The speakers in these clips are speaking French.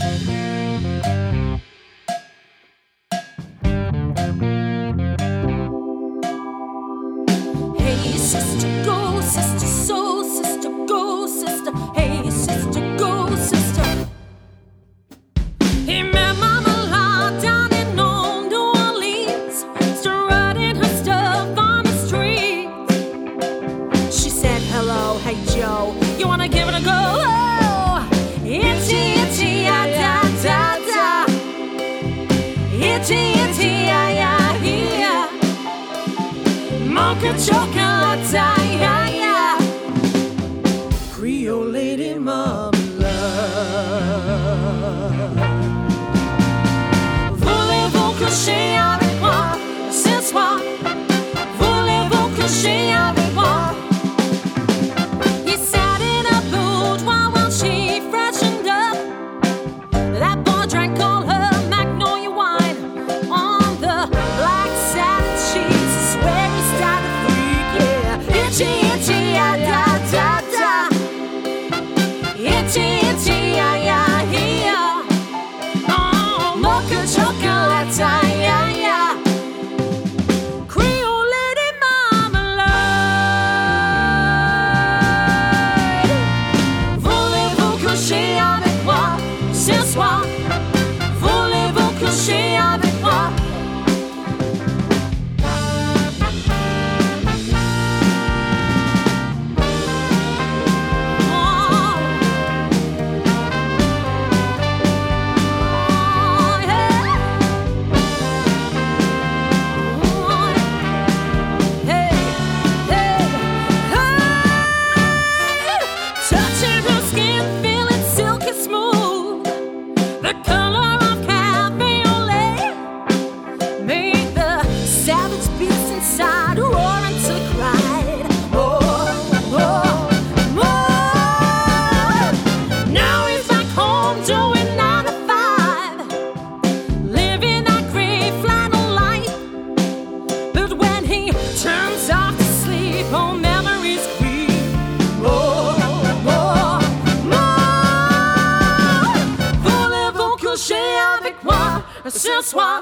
Ce soir,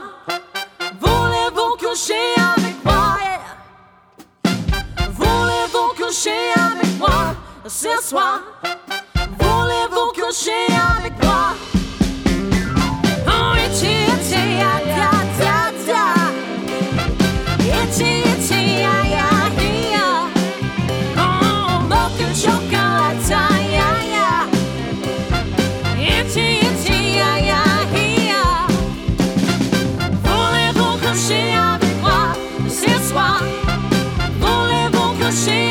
voulez-vous coucher avec moi? Voulez-vous coucher avec moi? Ce soir, voulez-vous coucher avec moi? Oh, itchy, itchy, ya, da, da, da. Itchy, itchy, ya, ya, ya. Oh, milk and chocolate, ya, ya. Itchy, itchy, ya, ya, ya. Coucher avec moi ce soir, voulez-vous coucher